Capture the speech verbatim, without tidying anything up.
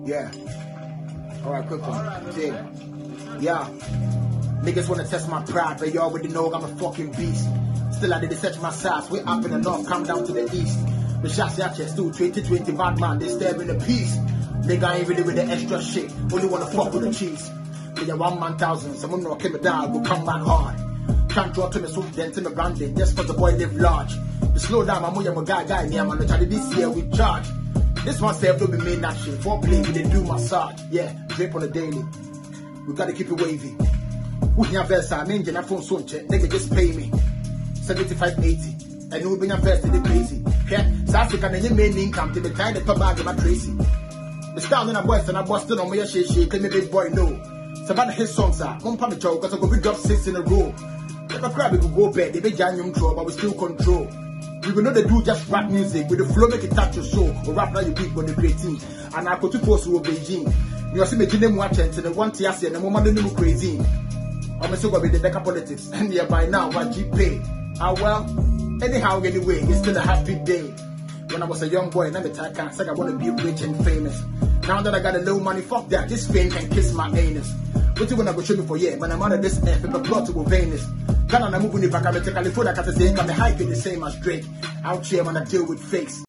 Yeah. Alright, quick one. Yeah. Yeah. Niggas wanna test my pride, but you already know I'm a fucking beast. Still I did search my size. Way up in the north, come down to the east. The shots out here still twenty twenty bad man, they stabbing the peace. Nigga ain't really with the extra shit. Only wanna fuck with the cheese. They are one man thousand, someone know came down, will come back hard. Can't draw to me swoop then to me branding, just cause the boy live large. The slow down, I'm a guy guy near man, try this year we charge. This one self don't be made that shit. For play, we they do massage. Yeah, drip on the daily. We gotta keep it wavy. Who can verse? I'm in a phone soon check. Nigga just pay me seventy-five eighty. And you bring a verse to the crazy. Yeah, South Africa and your main income to be tied the top bag of my crazy. The style in a boys and I busted on my shit shit. Claim me big boy no. Somebody his songs are. One pump joke cause I go big up six in a row. If a crab we could go bad, they be jam throw, but we still control. We will know they do just rap music with the flow make it touch your soul. Or rap now you beat on the great team. And I go to post with Beijing. You see me them watching to the one T S and the moment they look crazy. I'm still gonna be the Becca politics. And yeah, by now what G pay. Ah well, anyhow anyway, it's still a happy day. When I was a young boy, never I can't say I wanna be rich and famous. Now that I got a little money, fuck that. This fame can kiss my anus. What you wanna go show me for yeah? When I'm out of this F, if I plot to go Venus. Ghana, I'm moving it back. I'm to California, cause I'm saying I'm hiking the same as Drake. Out here when I deal with fakes.